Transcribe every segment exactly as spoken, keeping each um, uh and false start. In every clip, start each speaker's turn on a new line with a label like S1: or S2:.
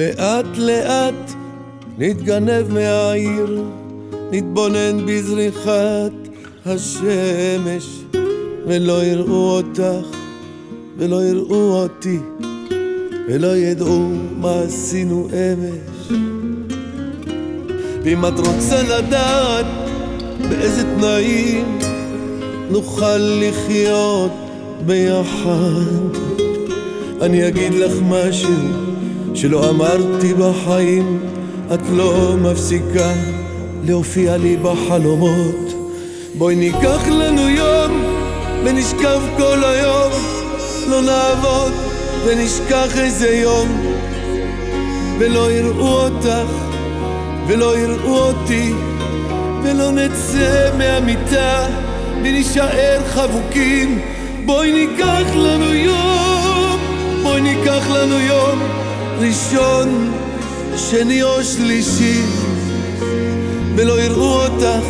S1: לאט לאט נתגנב מהעיר, נתבונן בזריחת השמש, ולא יראו אותך ולא יראו אותי, ולא ידעו מה עשינו אמש. ואם את רוצה לדעת באיזה תנאים נוכל לחיות ביחד, אני אגיד לך משהו שלא אמרתי בחיים. את לא מפסיקה להופיע לי בחלומות. בואי ניקח לנו יום ונשכב כל היום, לא נעבוד ונשכח איזה יום, ולא יראו אותך ולא יראו אותי, ולא נצא מהמיטה ונשאר חבוקים. בואי ניקח לנו יום, בואי ניקח לנו יום ראשון, שני או שלישי, ולא יראו אותך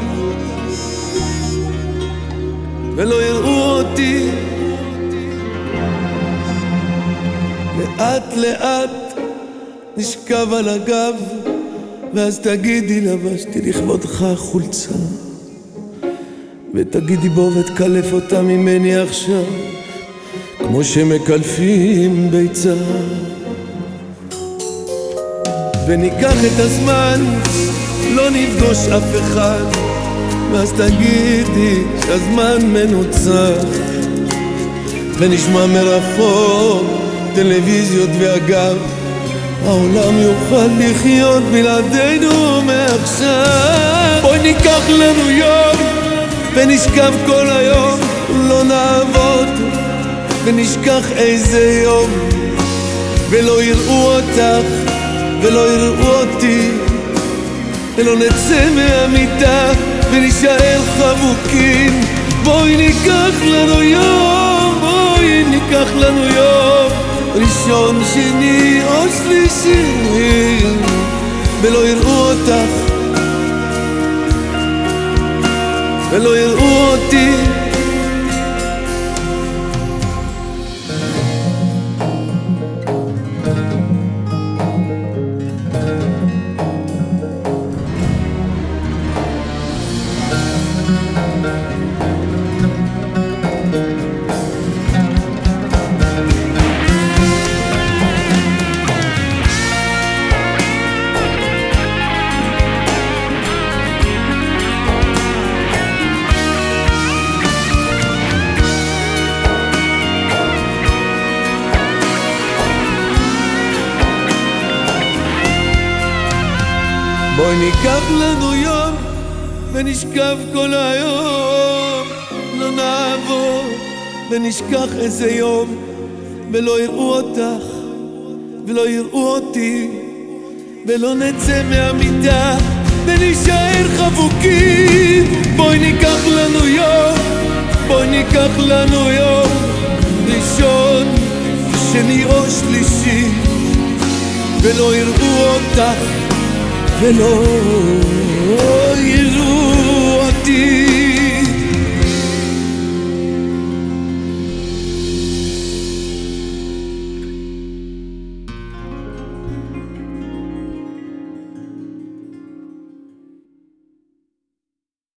S1: ולא יראו אותי. לאט לאט נשכב על הגב, ואז תגידי לבשתי לכבודך חולצה, ותגידי בוא ותקלף אותה ממני עכשיו, כמו שמקלפים ביצה. וניקח את הזמן, לא נפגוש אף אחד, ואז תגידי שהזמן מנוצח, ונשמע מרחוק טלוויזיות, ואגב העולם יוכל לחיות בלעדינו מעכשיו. בואי ניקח לנו יום ונשכב כל היום, לא נעבוד ונשכח איזה יום, ולא יראו אותך ולא יראו אותי, ולא נצא מהמיטה ונשאר חבוקים. בואי ניקח לנו יום, בואי ניקח לנו יום ראשון, שני או שלישי, ולא יראו אותך ולא יראו אותי. בואי ניקח לנו יום ונשכב כל היום, לא נעבוד ונשכח איזה יום, ולא יראו אותך ולא יראו אותי, ולא נצא מהמיטה ונשאר חבוקים. בואי ניקח לנו יום, בואי ניקח לנו יום ראשון, שני או שלישי, ולא יראו אותך ולא יראו